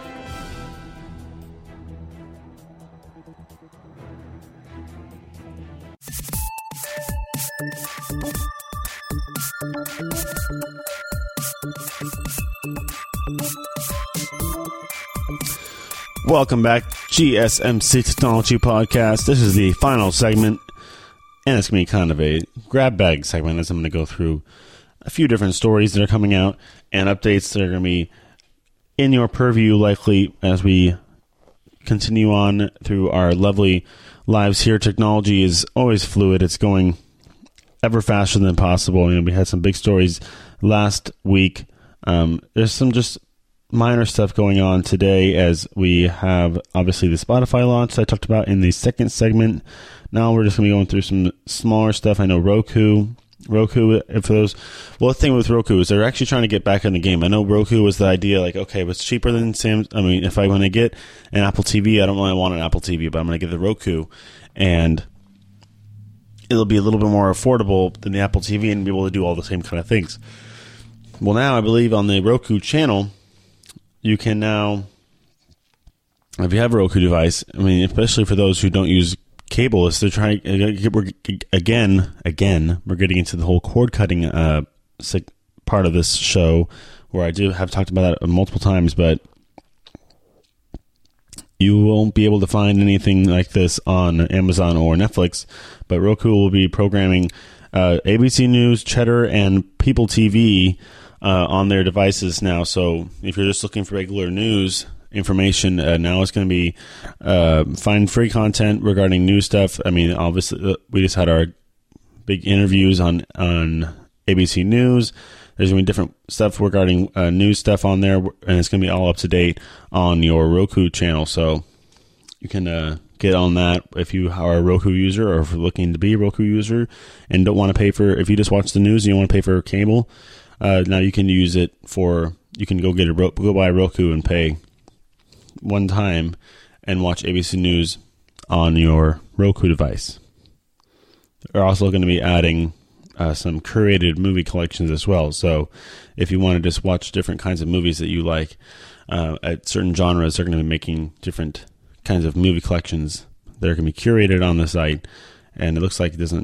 Welcome back, GSMC Technology Podcast. This is the final segment, and it's going to be kind of a grab bag segment as I'm going to go through a few different stories that are coming out and updates that are going to be in your purview likely as we continue on through our lovely lives here. Technology is always fluid. It's going ever faster than possible. You know, we had some big stories last week. There's some just minor stuff going on today as we have obviously the Spotify launch I talked about in the second segment. Now we're just going to be going through some smaller stuff. I know Roku, for those, well, the thing with Roku is they're actually trying to get back in the game. I know Roku was the idea, like, okay, but it's cheaper than if I want to get an Apple TV, I don't really want an Apple TV, but I'm going to get the Roku, and it'll be a little bit more affordable than the Apple TV and be able to do all the same kind of things. Well, now I believe on the Roku channel, you can now, if you have a Roku device, I mean, especially for those who don't use cable, is they're trying. We're getting into the whole cord cutting part of this show, where I do have talked about that multiple times, but you won't be able to find anything like this on Amazon or Netflix. But Roku will be programming ABC News, Cheddar, and People TV on their devices now. So if you're just looking for regular news information, now it's going to be find free content regarding news stuff. I mean, obviously, we just had our big interviews on ABC News. There's going to be different stuff regarding news stuff on there, and it's going to be all up to date on your Roku channel. So you can get on that if you are a Roku user, or if you're looking to be a Roku user and don't want to pay for, if you just watch the news and you don't want to pay for cable, now you can use it for, you can go buy a Roku and pay one time and watch ABC News on your Roku device. They're also going to be adding some curated movie collections as well. So if you want to just watch different kinds of movies that you like at certain genres, they're going to be making different kinds of movie collections that are going to be curated on the site. And it looks like they're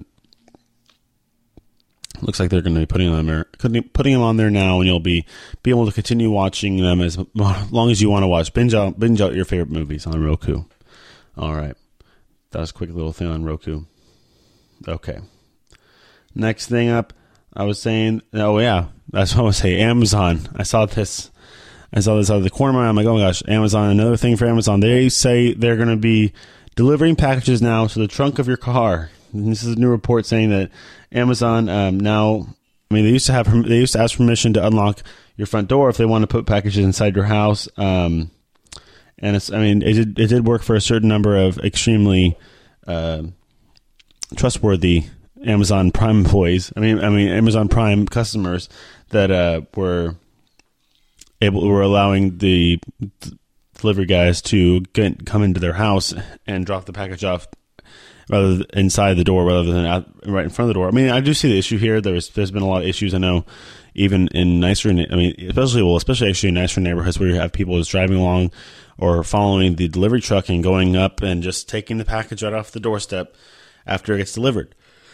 going to be putting them on there now, and you'll be able to continue watching them as long as you want to watch. Binge out your favorite movies on Roku. All right. That was a quick little thing on Roku. Okay. Next thing up, I was saying, oh yeah, that's what I was saying, Amazon. I saw this out of the corner of my eye. I'm like, oh my gosh, Amazon, another thing for Amazon. They say they're going to be delivering packages now to the trunk of your car. And this is a new report saying that Amazon now, I mean, they used to ask permission to unlock your front door if they want to put packages inside your house. And it's, I mean, it did work for a certain number of extremely trustworthy Amazon Prime employees. I mean Amazon Prime customers that were we're allowing the delivery guys to come into their house and drop the package off rather than inside the door rather than right in front of the door. I mean, I do see the issue here. There's been a lot of issues. I know even in nicer, especially actually in nicer neighborhoods where you have people just driving along or following the delivery truck and going up and just taking the package right off the doorstep after it gets delivered.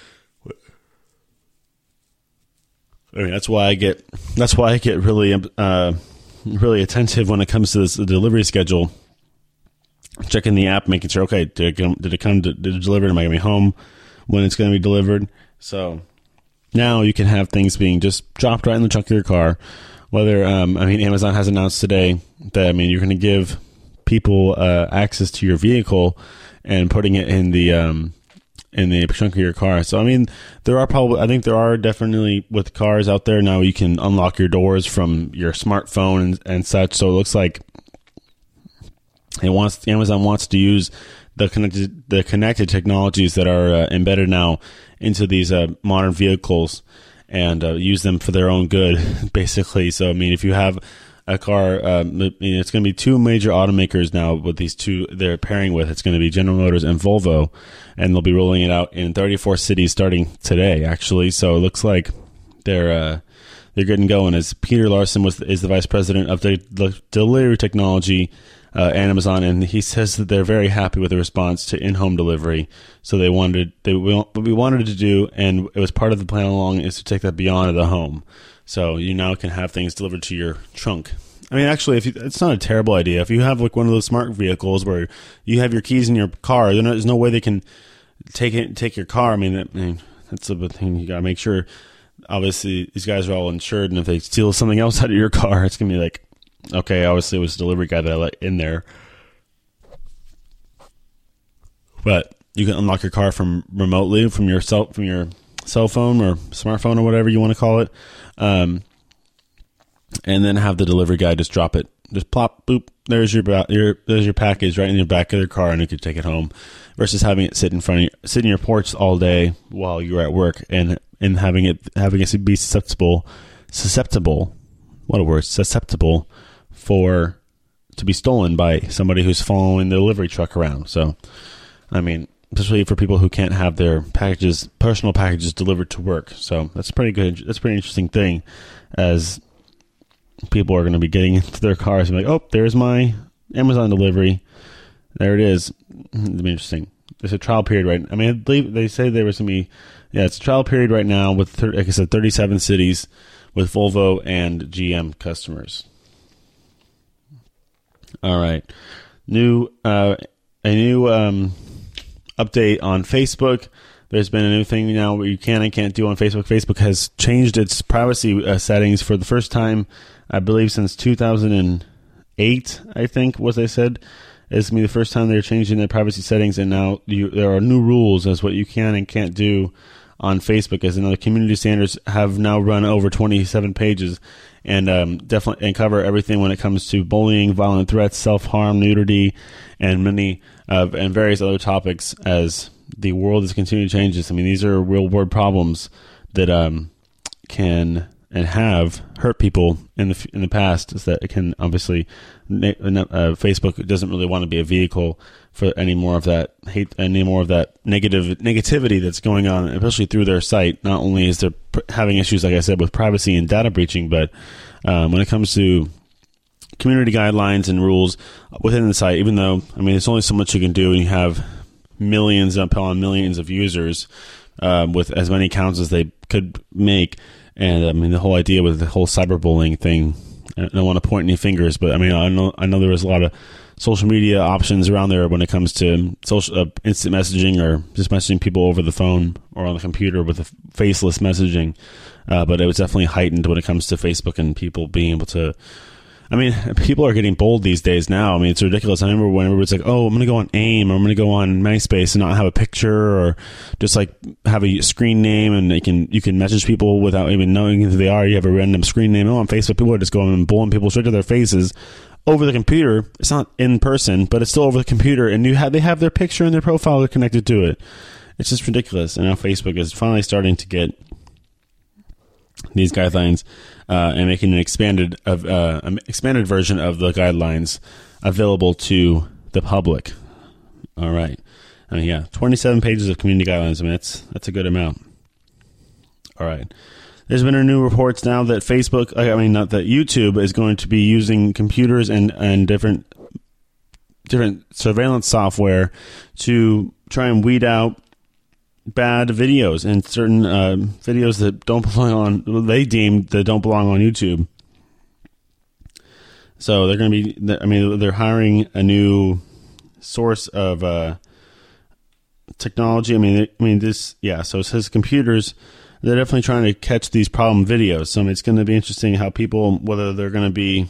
I mean, that's why I get really really attentive when it comes to the delivery schedule. Checking the app, making sure, okay, did it come delivered? Am I going to be home when it's going to be delivered? So now you can have things being just dropped right in the trunk of your car. Whether Amazon has announced today that you're going to give people access to your vehicle and putting it in the trunk of your car. So there are definitely with cars out there now you can unlock your doors from your smartphone and such. So it looks like Amazon wants to use the connected technologies that are embedded now into these modern vehicles and use them for their own good, basically. So if you have a car, it's going to be two major automakers now with these two they're pairing with. It's going to be General Motors and Volvo, and they'll be rolling it out in 34 cities starting today, actually. So it looks like they're getting going. As Peter Larson is the vice president of the delivery technology at Amazon, and he says that they're very happy with the response to in-home delivery. So what we wanted to do, and it was part of the plan all along, is to take that beyond the home. So you now can have things delivered to your trunk. Actually, it's not a terrible idea. If you have like one of those smart vehicles where you have your keys in your car, there's no way they can take your car. That's a thing. You got to make sure. Obviously, these guys are all insured, and if they steal something else out of your car, it's gonna be like, okay, obviously it was the delivery guy that I let in there. But you can unlock your car remotely from your cell phone or smartphone or whatever you want to call it, and then have the delivery guy just drop it, just plop, boop. There's your package right in your back of your car, and you can take it home. Versus having it sit in your porch all day while you're at work, and having it be susceptible. What a word, susceptible to be stolen by somebody who's following the delivery truck around. So, especially for people who can't have their personal packages delivered to work. So that's pretty good. That's a pretty interesting thing, as people are going to be getting into their cars and be like, oh, there's my Amazon delivery. There it is. It'll be interesting. There's a trial period, right? I believe they say there was going to be, it's a trial period right now with, like I said, 37 cities with Volvo and GM customers. All right. A new update on Facebook. There's been a new thing now where you can and can't do on Facebook. Facebook has changed its privacy settings for the first time, I believe, since 2008, I think, was they said. It's going to be the first time they're changing their privacy settings, and now there are new rules as what you can and can't do on Facebook. As another community standards have now run over 27 pages and definitely and cover everything when it comes to bullying, violent threats, self-harm, nudity, and many and various other topics as the world is continuing to change. These are real-world problems that can and have hurt people in the past. Is that it can obviously Facebook doesn't really want to be a vehicle for any more of that hate, any more of that negativity that's going on, especially through their site. Not only is there having issues, like I said, with privacy and data breaching, but when it comes to community guidelines and rules within the site, even though there's only so much you can do, and you have millions upon millions of users with as many accounts as they could make. And the whole idea with the whole cyberbullying thing, I don't want to point any fingers, but I know there was a lot of social media options around there when it comes to social instant messaging or just messaging people over the phone or on the computer with a faceless messaging. But it was definitely heightened when it comes to Facebook and people being able to. People are getting bold these days now. It's ridiculous. I remember whenever it's like, oh, I'm going to go on AIM or I'm going to go on MySpace and not have a picture, or just like have a screen name, and you can message people without even knowing who they are. You have a random screen name. On Facebook, people are just going and bullying people straight to their faces over the computer. It's not in person, but it's still over the computer, and they have their picture and their profile connected to it. It's just ridiculous. And now Facebook is finally starting to get these guidelines and making an expanded version of the guidelines available to the public. All right. 27 pages of community guidelines. I mean, that's a good amount. All right. There's been new reports now that YouTube is going to be using computers and different surveillance software to try and weed out bad videos and certain videos that don't belong on, they deemed that don't belong on YouTube. So they're going to be, they're hiring a new source of technology. So it says computers, they're definitely trying to catch these problem videos. So it's going to be interesting how people, whether they're going to be,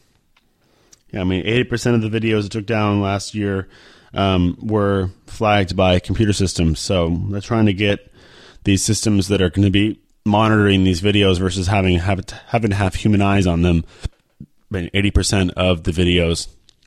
80% of the videos that took down last year were flagged by computer systems. So they're trying to get these systems that are going to be monitoring these videos versus having to have human eyes on them. 80% of the videos,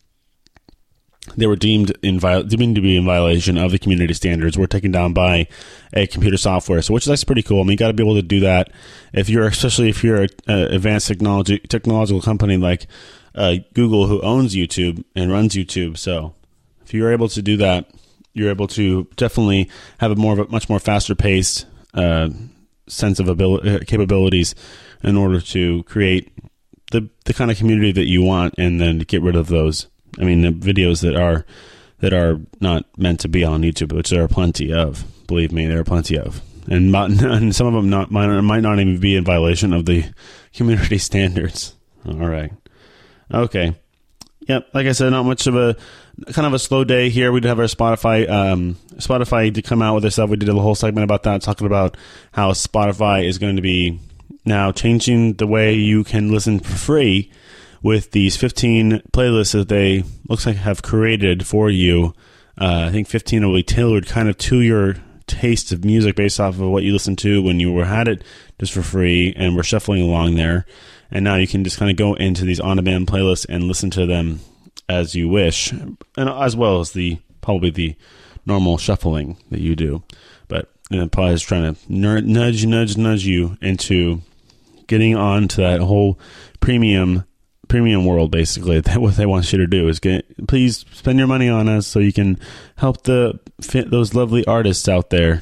they were deemed to be in violation of the community standards, were taken down by a computer software. So, which is actually pretty cool. You got to be able to do that especially if you're an advanced technological company like Google, who owns YouTube and runs YouTube. So, if you're able to do that, you're able to definitely have a much more faster paced sense of capabilities in order to create the kind of community that you want, and then get rid of those. The videos that are not meant to be on YouTube, which there are plenty of. Believe me, there are plenty of, and some of them might not even be in violation of the community standards. All right, okay, yep. Like I said, not much of a kind of a slow day here. We'd have our Spotify to come out with their stuff. We did a whole segment about that, talking about how Spotify is going to be now changing the way you can listen for free with these 15 playlists that they looks like have created for you. I think 15 will be tailored kind of to your taste of music based off of what you listened to when you had it just for free and were shuffling along there. And now you can just kind of go into these on-demand playlists and listen to them as you wish, and as well as probably the normal shuffling that you do. But probably is trying to nudge you into getting on to that whole premium world. Basically, what they want you to do is please spend your money on us so you can help those lovely artists out there.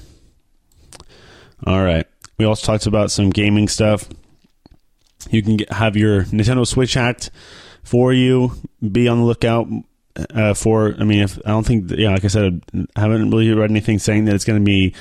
All right. We also talked about some gaming stuff. You can have your Nintendo Switch hacked for you. Be on the lookout for. Like I said, I haven't really read anything saying that it's going to be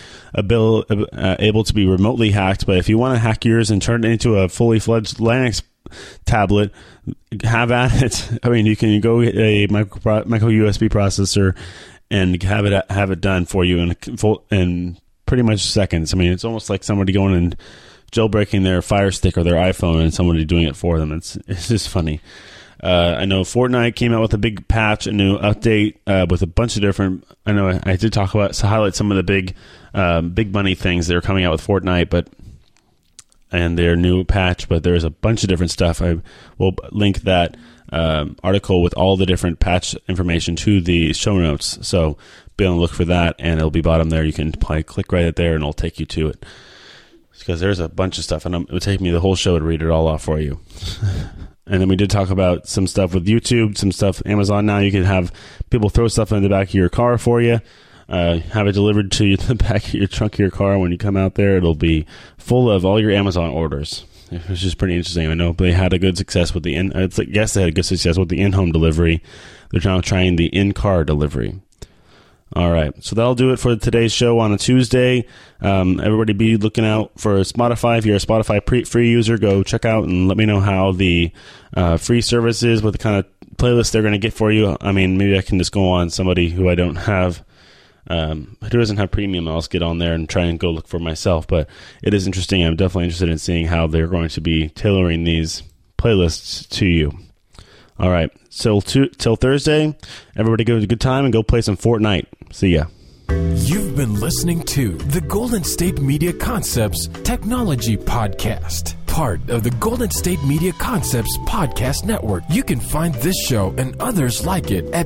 able to be remotely hacked. But if you want to hack yours and turn it into a fully fledged Linux tablet, have at it. You can go get a micro USB processor and have it done for you in pretty much seconds. It's almost like somebody going and jailbreaking their Fire Stick or their iPhone and somebody doing it for them. It's just funny. I know Fortnite came out with a big patch, a new update with a bunch of different. I know I did highlight some of the big money things that are coming out with Fortnite, and their new patch. But there's a bunch of different stuff. I will link that article with all the different patch information to the show notes. So be on the look for that, and it'll be bottom there. You can probably click right there, and it'll take you to it. Because there's a bunch of stuff, and it would take me the whole show to read it all off for you. And then we did talk about some stuff with YouTube, some stuff Amazon. Now you can have people throw stuff in the back of your car for you, have it delivered to you in the back of your trunk of your car. When you come out there, it'll be full of all your Amazon orders, which is pretty interesting. I know they had a good success with they had a good success with the in-home delivery. They're now trying the in-car delivery. All right, so that'll do it for today's show on a Tuesday. Everybody be looking out for Spotify. If you're a Spotify free user, go check out and let me know how the free service is, what the kind of playlist they're going to get for you. Maybe I can just go on somebody who I don't have, who doesn't have premium. I'll just get on there and try and go look for myself. But it is interesting. I'm definitely interested in seeing how they're going to be tailoring these playlists to you. All right, so till Thursday, everybody go have a good time and go play some Fortnite. See ya. You've been listening to the Golden State Media Concepts Technology Podcast. part of the Golden State Media Concepts Podcast Network. You can find this show and others like it at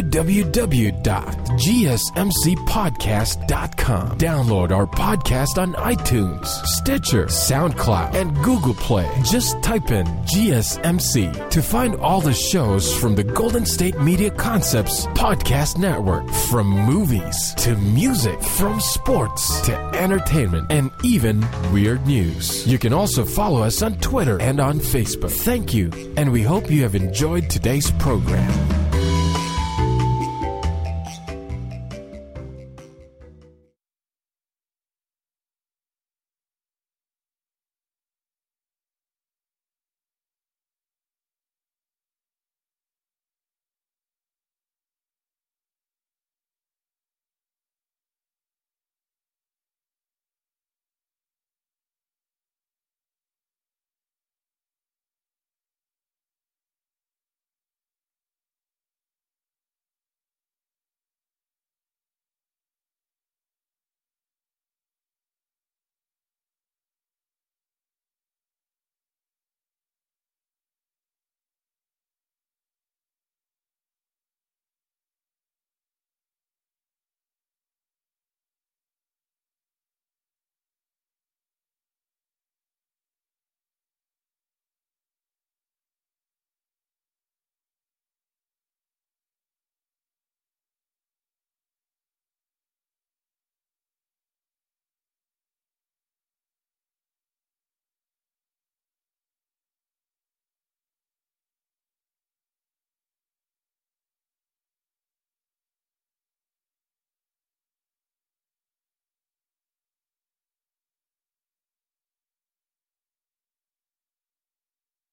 www.gsmcpodcast.com. Download our podcast on iTunes, Stitcher, SoundCloud, and Google Play. Just type in GSMC to find all the shows from the Golden State Media Concepts Podcast Network. From movies to music, from sports to entertainment, and even weird news. You can also follow us on Twitter and on Facebook. Thank you, and we hope you have enjoyed today's program.